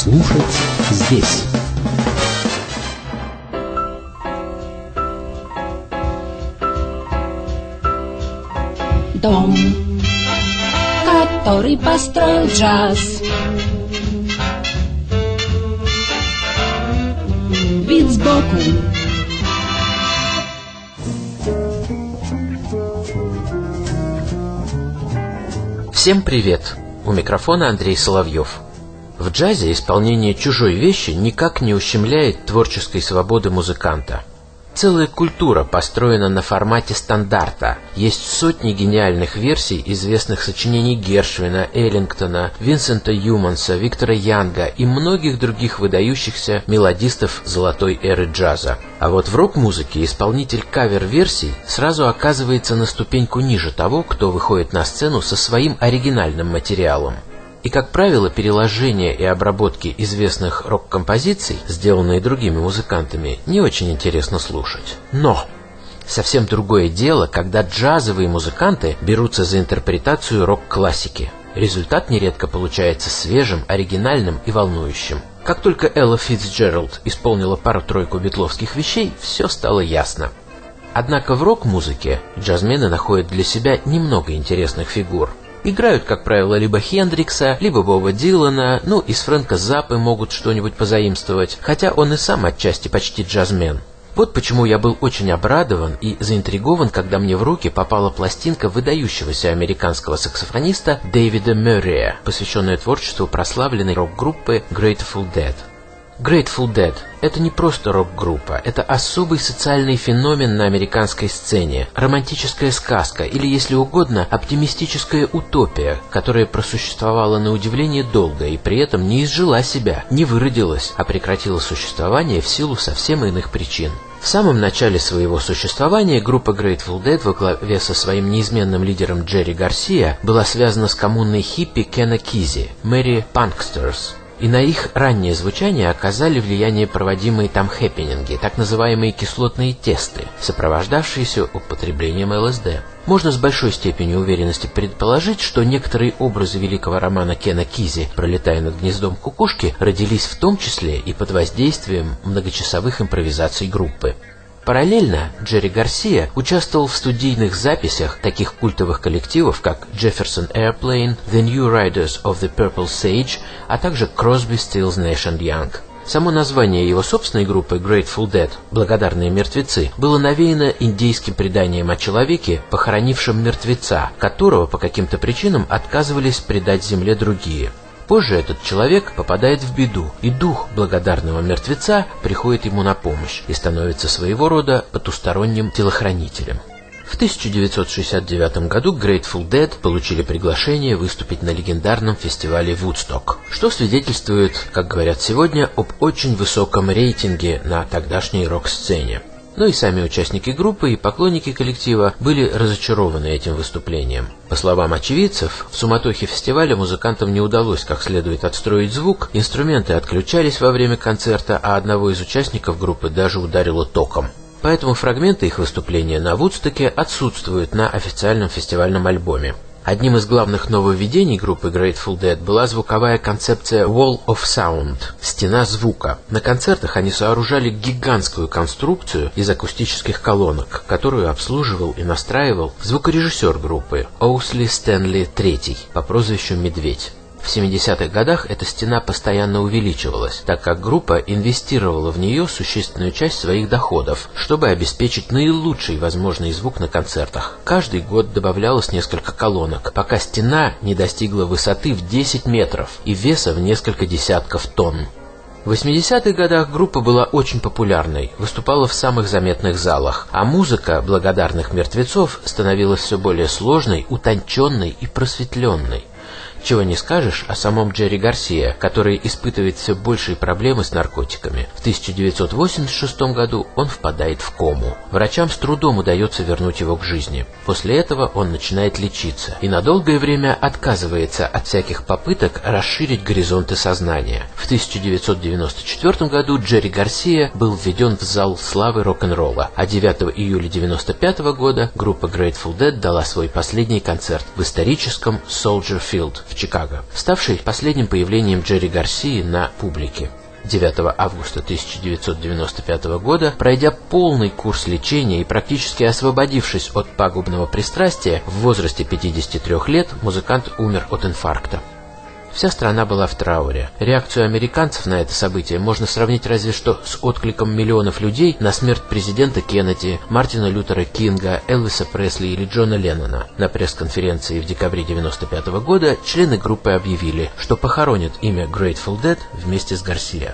слушать здесь. Дом, который построил джаз, вид сбоку. Всем привет! У микрофона Андрей Соловьев. В джазе исполнение чужой вещи никак не ущемляет творческой свободы музыканта. Целая культура построена на формате стандарта. Есть сотни гениальных версий известных сочинений Гершвина, Эллингтона, Винсента Юманса, Виктора Янга и многих других выдающихся мелодистов золотой эры джаза. А вот в рок-музыке исполнитель кавер-версий сразу оказывается на ступеньку ниже того, кто выходит на сцену со своим оригинальным материалом. И, как правило, переложения и обработки известных рок-композиций, сделанные другими музыкантами, не очень интересно слушать. Но совсем другое дело, когда джазовые музыканты берутся за интерпретацию рок-классики. Результат нередко получается свежим, оригинальным и волнующим. Как только Элла Фицджеральд исполнила пару-тройку битловских вещей, все стало ясно. Однако в рок-музыке джазмены находят для себя немного интересных фигур. Играют, как правило, либо Хендрикса, либо Боба Дилана, из Фрэнка Заппы могут что-нибудь позаимствовать, хотя он и сам отчасти почти джазмен. Вот почему я был очень обрадован и заинтригован, когда мне в руки попала пластинка выдающегося американского саксофониста Дэвида Мюррея, посвященная творчеству прославленной рок-группы Grateful Dead. Grateful Dead — это не просто рок-группа, это особый социальный феномен на американской сцене, романтическая сказка или, если угодно, оптимистическая утопия, которая просуществовала на удивление долго и при этом не изжила себя, не выродилась, а прекратила существование в силу совсем иных причин. В самом начале своего существования группа Grateful Dead во главе со своим неизменным лидером Джерри Гарсиа была связана с коммуной хиппи Кена Кизи, Merry Punksters. И на их раннее звучание оказали влияние проводимые там хэппининги, так называемые кислотные тесты, сопровождавшиеся употреблением ЛСД. Можно с большой степенью уверенности предположить, что некоторые образы великого романа Кена Кизи «Пролетая над гнездом кукушки» родились в том числе и под воздействием многочасовых импровизаций группы. Параллельно Джерри Гарсиа участвовал в студийных записях таких культовых коллективов, как Jefferson Airplane, The New Riders of the Purple Sage, а также Crosby, Stills, Nash & Young. Само название его собственной группы Grateful Dead «Благодарные мертвецы» было навеяно индейским преданием о человеке, похоронившем мертвеца, которого по каким-то причинам отказывались предать земле другие. Позже этот человек попадает в беду, и дух благодарного мертвеца приходит ему на помощь и становится своего рода потусторонним телохранителем. В 1969 году Grateful Dead получили приглашение выступить на легендарном фестивале Вудсток, что свидетельствует, как говорят сегодня, об очень высоком рейтинге на тогдашней рок-сцене. Но и сами участники группы и поклонники коллектива были разочарованы этим выступлением. По словам очевидцев, в суматохе фестиваля музыкантам не удалось как следует отстроить звук, инструменты отключались во время концерта, а одного из участников группы даже ударило током. Поэтому фрагменты их выступления на Вудстоке отсутствуют на официальном фестивальном альбоме. Одним из главных нововведений группы Grateful Dead была звуковая концепция Wall of Sound – «Стена звука». На концертах они сооружали гигантскую конструкцию из акустических колонок, которую обслуживал и настраивал звукорежиссер группы Оусли Стэнли III по прозвищу «Медведь». В 70-х годах эта стена постоянно увеличивалась, так как группа инвестировала в нее существенную часть своих доходов, чтобы обеспечить наилучший возможный звук на концертах. Каждый год добавлялось несколько колонок, пока стена не достигла высоты в 10 метров и веса в несколько десятков тонн. В 80-х годах группа была очень популярной, выступала в самых заметных залах, а музыка благодарных мертвецов становилась все более сложной, утонченной и просветленной. Чего не скажешь о самом Джерри Гарсиа, который испытывает все большие проблемы с наркотиками. В 1986 году он впадает в кому. Врачам с трудом удается вернуть его к жизни. После этого он начинает лечиться и на долгое время отказывается от всяких попыток расширить горизонты сознания. В 1994 году Джерри Гарсиа был введен в зал славы рок-н-ролла, а 9 июля 1995 года группа Grateful Dead дала свой последний концерт в историческом Soldier Field в Чикаго, ставший последним появлением Джерри Гарсии на публике. 9 августа 1995 года, пройдя полный курс лечения и практически освободившись от пагубного пристрастия, в возрасте 53 лет музыкант умер от инфаркта. Вся страна была в трауре. Реакцию американцев на это событие можно сравнить разве что с откликом миллионов людей на смерть президента Кеннеди, Мартина Лютера Кинга, Элвиса Пресли или Джона Леннона. На пресс-конференции в декабре 1995 года члены группы объявили, что похоронят имя Grateful Dead вместе с Гарсия.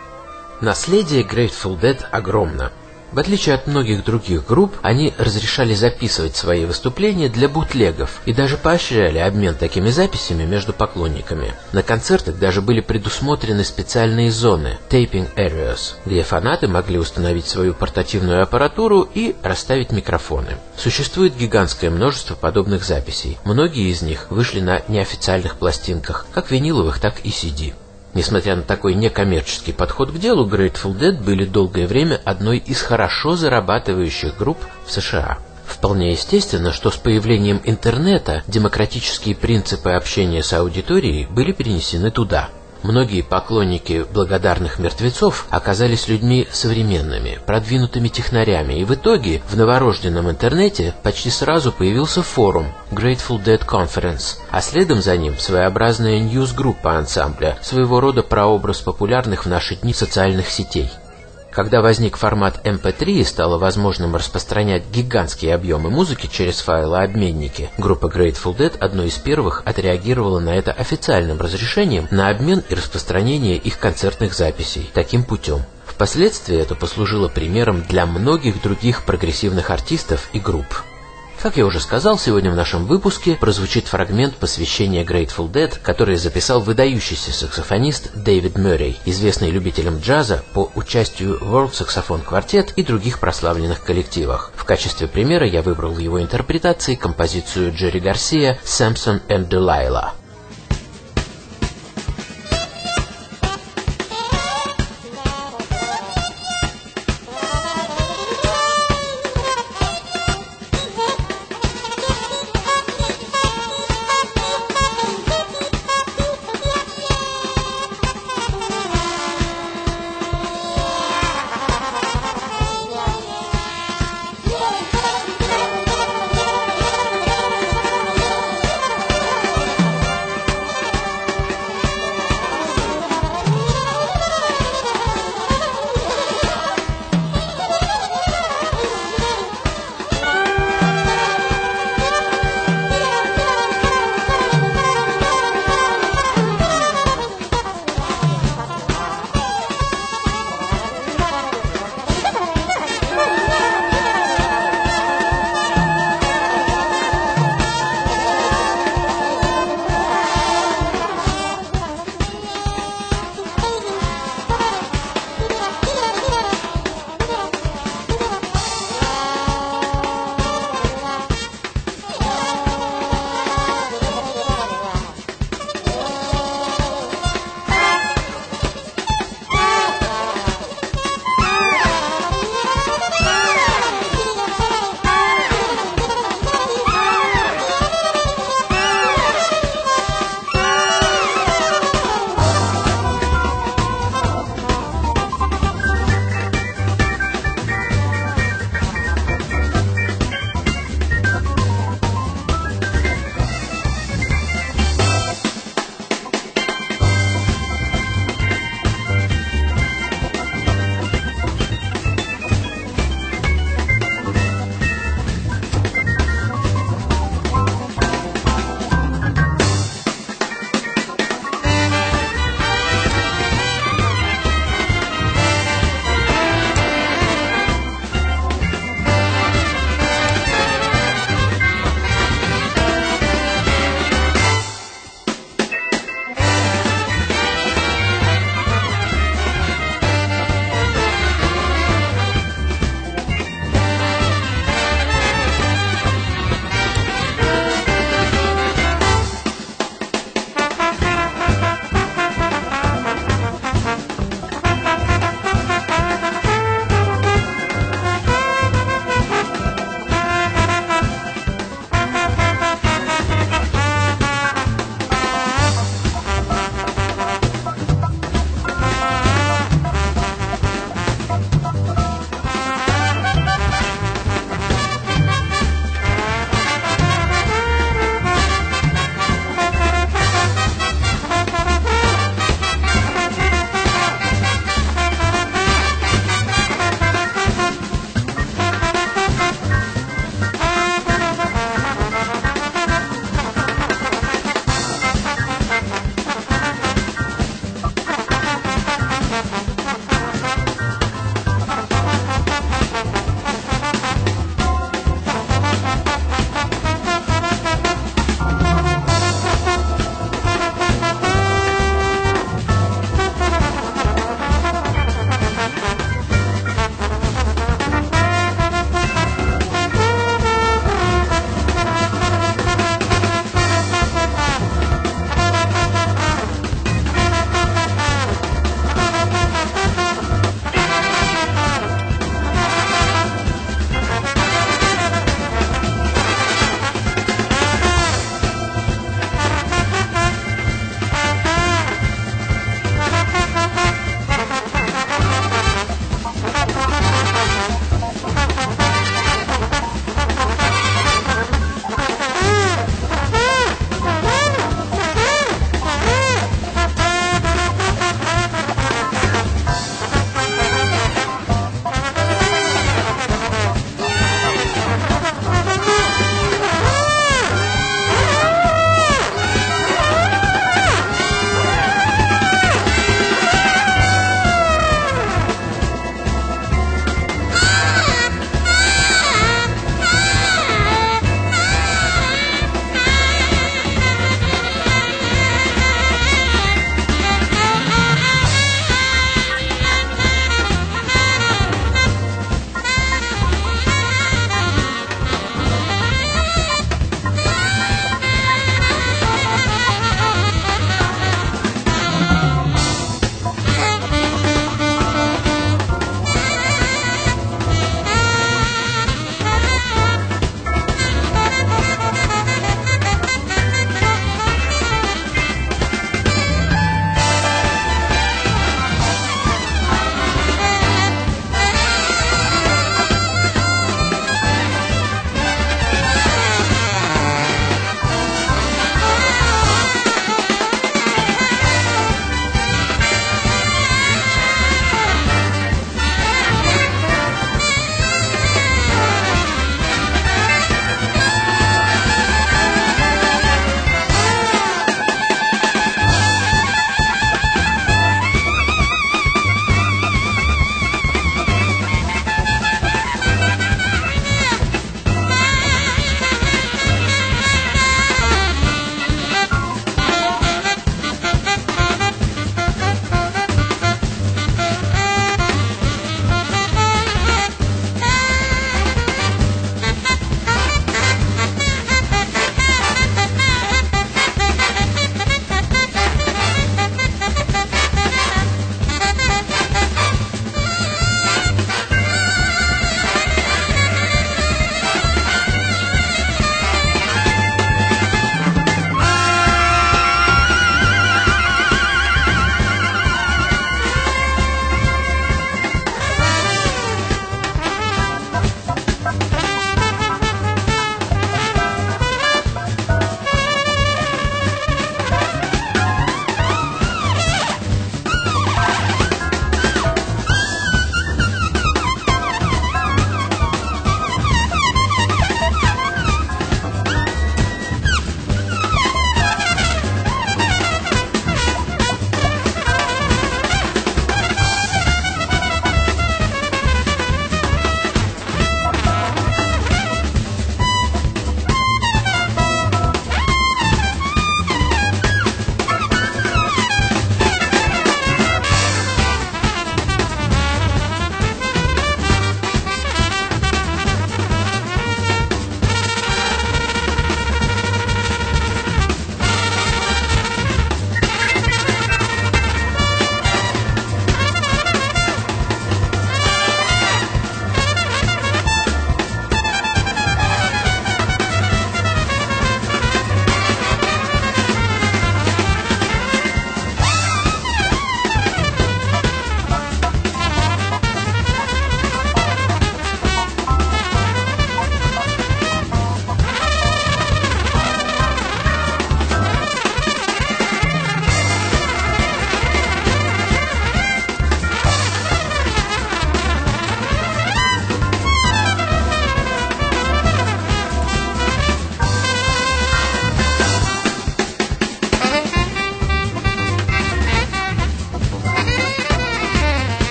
Наследие Grateful Dead огромно. В отличие от многих других групп, они разрешали записывать свои выступления для бутлегов и даже поощряли обмен такими записями между поклонниками. На концертах даже были предусмотрены специальные зоны (taping areas), где фанаты могли установить свою портативную аппаратуру и расставить микрофоны. Существует гигантское множество подобных записей. Многие из них вышли на неофициальных пластинках, как виниловых, так и CD. Несмотря на такой некоммерческий подход к делу, Grateful Dead были долгое время одной из хорошо зарабатывающих групп в США. Вполне естественно, что с появлением интернета демократические принципы общения с аудиторией были перенесены туда. Многие поклонники благодарных мертвецов оказались людьми современными, продвинутыми технарями, и в итоге в новорожденном интернете почти сразу появился форум Grateful Dead Conference, а следом за ним своеобразная ньюс-группа ансамбля, своего рода прообраз популярных в наши дни социальных сетей. Когда возник формат MP3 и стало возможным распространять гигантские объемы музыки через файлообменники, группа Grateful Dead одной из первых отреагировала на это официальным разрешением на обмен и распространение их концертных записей таким путем. Впоследствии это послужило примером для многих других прогрессивных артистов и групп. Как я уже сказал, сегодня в нашем выпуске прозвучит фрагмент посвящения Grateful Dead, который записал выдающийся саксофонист Дэвид Мюррей, известный любителям джаза по участию в World Saxophone Quartet и других прославленных коллективах. В качестве примера я выбрал в его интерпретации композицию Джерри Гарсия «Samson and Delilah».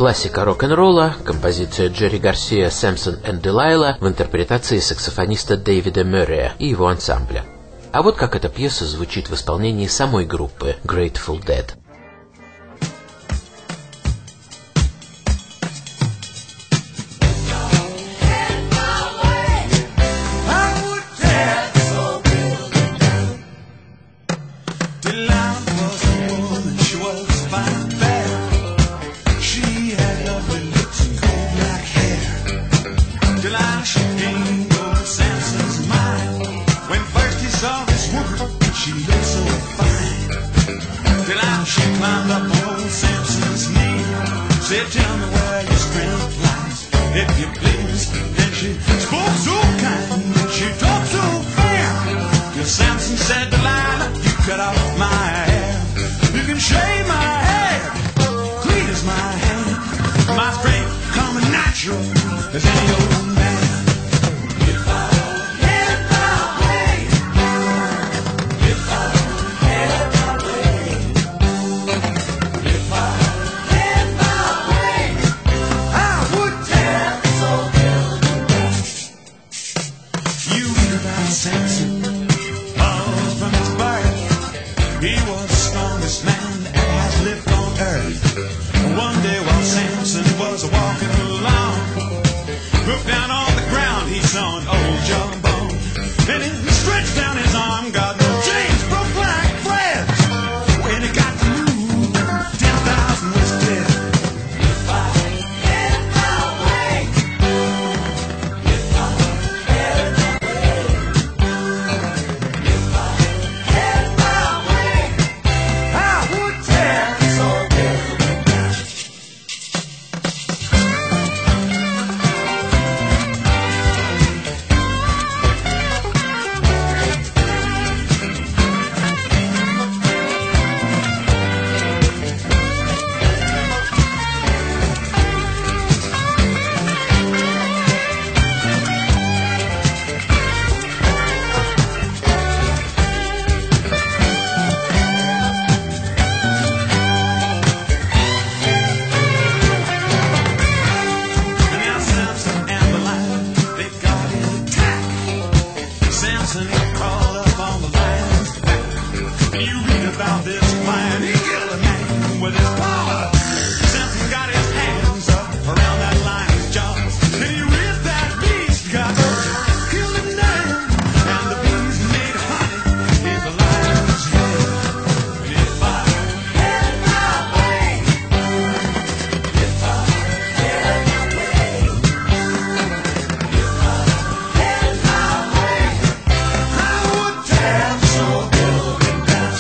Классика рок-н-ролла, композиция Джерри Гарсия «Самсон and Delilah» в интерпретации саксофониста Дэвида Мюррея и его ансамбля. А вот как эта пьеса звучит в исполнении самой группы Grateful Dead. Said, tell me where your strength lies, if you please. Then she spoke so kind, and she talked so fair. Till Samson said, Delilah, you cut off my hair. You can shave my head, clean as my hand. My strength coming natural as any old man. If I had my way, if I had my way, if I Samson, all from his birth, he was the strongest man that has lived on earth. One day while Samson was walking along, looked down on the ground, he saw an old jawbone, and he stretched down his arm, got the chains broke like threads. When he got to move, 10,000 was dead. If I had my way, if I had my Samson, he crawled up on the lion's back. And you read about this lion, he killed a man with his paw. Samson got his hands up around that lion's jaws. And he ripped that beast, got killed him down. And the beast made honey in the lion's head. And if I had my way, if I had my way, if I had my way, I would tear so building down.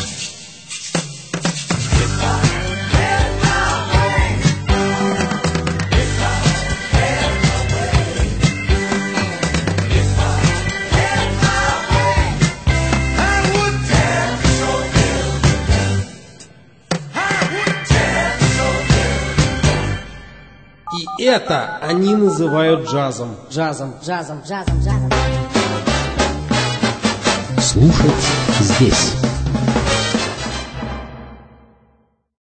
If I had my way, if I had my way, if I had my way, I would tear so building down. I would tear so building down. И это они называют джазом. Джазом, джазом, джазом, джазом. Слушать здесь.